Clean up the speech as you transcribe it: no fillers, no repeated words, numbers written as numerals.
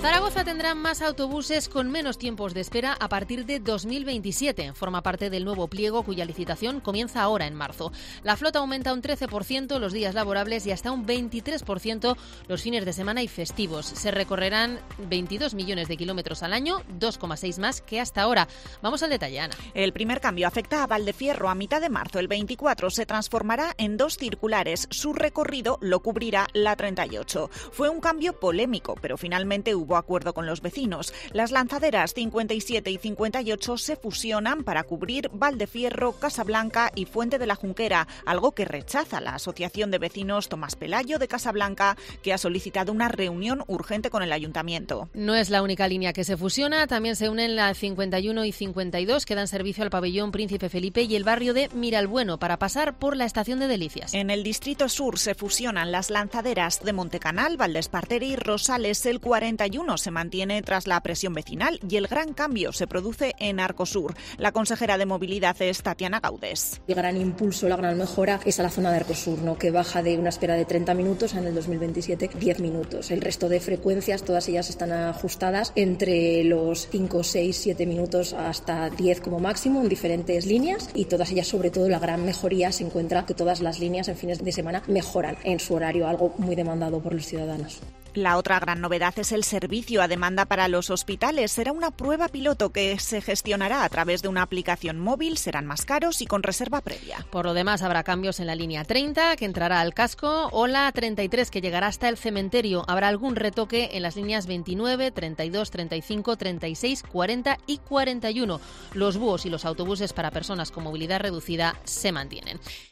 Zaragoza tendrá más autobuses con menos tiempos de espera a partir de 2027. Forma parte del nuevo pliego cuya licitación comienza ahora en marzo. La flota aumenta un 13% los días laborables y hasta un 23% los fines de semana y festivos. Se recorrerán 22 millones de kilómetros al año, 2,6 más que hasta ahora. Vamos al detalle, Ana. El primer cambio afecta a Valdefierro. A mitad de marzo, el 24, se transformará en 2 circulares. Su recorrido lo cubrirá la 38. Fue un cambio polémico, pero finalmente hubo acuerdo con los vecinos. Las lanzaderas 57 y 58 se fusionan para cubrir Valdefierro, Casablanca y Fuente de la Junquera, algo que rechaza la Asociación de Vecinos Tomás Pelayo de Casablanca, que ha solicitado una reunión urgente con el ayuntamiento. No es la única línea que se fusiona, también se unen la 51 y 52 que dan servicio al pabellón Príncipe Felipe y el barrio de Miralbueno para pasar por la estación de Delicias. En el distrito sur se fusionan las lanzaderas de Montecanal, Valdespartera y Rosales. El 41 se mantiene tras la presión vecinal y el gran cambio se produce en Arcosur. La consejera de Movilidad es Tatiana Gaudés. El gran impulso, la gran mejora es a la zona de Arcosur, ¿no? Que baja de una espera de 30 minutos en el 2027 10 minutos. El resto de frecuencias, todas ellas están ajustadas entre los 5, 6, 7 minutos hasta 10 como máximo en diferentes líneas, y todas ellas, sobre todo la gran mejoría se encuentra que todas las líneas en fines de semana mejoran en su horario, algo muy demandado por los ciudadanos. La otra gran novedad es el servicio a demanda para los hospitales. Será una prueba piloto que se gestionará a través de una aplicación móvil, serán más caros y con reserva previa. Por lo demás, habrá cambios en la línea 30, que entrará al casco, o la 33, que llegará hasta el cementerio. Habrá algún retoque en las líneas 29, 32, 35, 36, 40 y 41. Los búhos y los autobuses para personas con movilidad reducida se mantienen.